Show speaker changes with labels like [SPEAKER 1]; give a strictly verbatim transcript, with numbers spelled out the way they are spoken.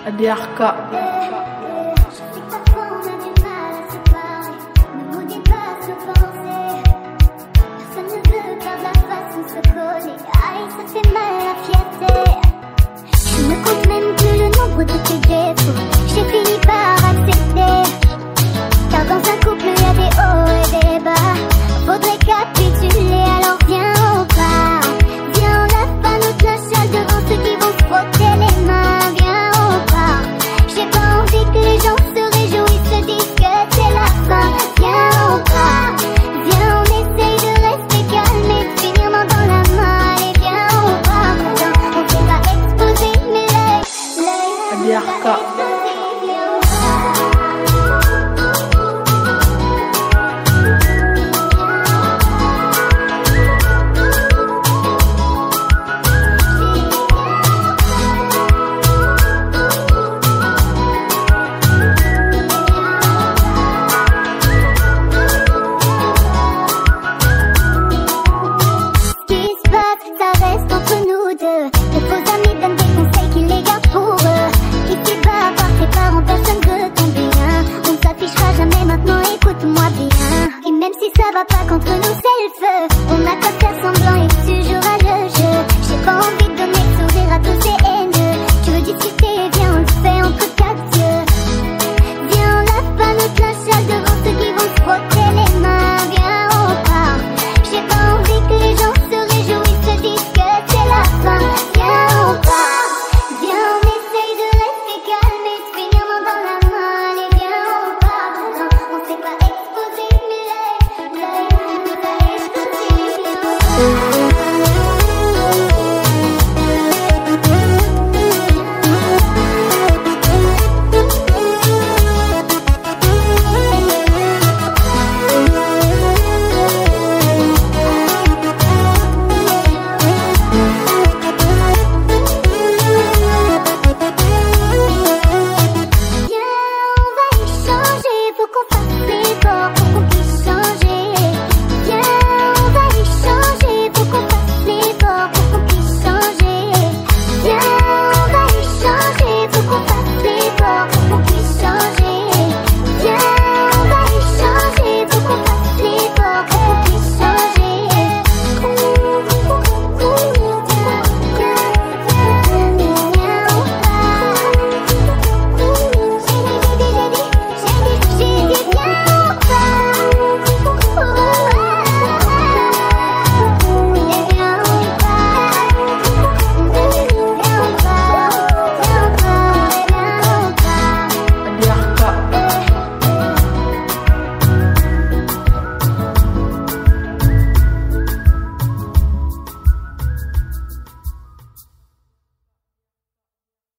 [SPEAKER 1] A D R K.
[SPEAKER 2] De tes défauts, j'ai fini par accepter. Car dans un couple y a des hauts et des bas. Faudrait capituler, alors viens on part. Viens on lave pas notre linge devant ceux qui vont se frotter les mains. Viens on part. J'ai pas envie que les gens se réjouissent, se disent que c'est la fin. Viens on part. Viens on essaye de rester calme et de finir main dans la main. Allez viens on part. Maintenant on s'est pas exposé mais l'œil, l'œil
[SPEAKER 1] A D R K.
[SPEAKER 2] Ça reste entre nous deux. Les faux amis donnent des conseils qui les gardent pour eux. Ici bas, par tes parents, personne veut ton bien. On ne s'affichera jamais maintenant, écoute-moi bien. Et même si ça va pas contre nous, c'est le feu.